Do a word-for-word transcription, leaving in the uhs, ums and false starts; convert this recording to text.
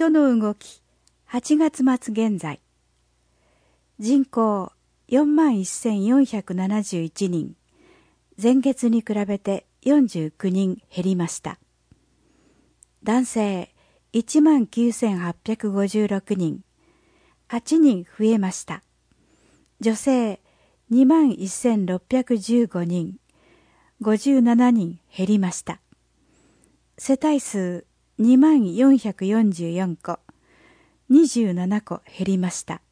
人の動き、はちがつ末現在。人口 よんまんせんよんひゃくななじゅういち 人。前月に比べてよんじゅうきゅうにん減りました。男性 いちまんきゅうせんはっぴゃくごじゅうろく 人。はちにん増えました。女性 にまんせんろっぴゃくじゅうご 人。ごじゅうななにん減りました。世帯数にまんよんひゃくよんじゅうよんこ。にじゅうななこ減りました。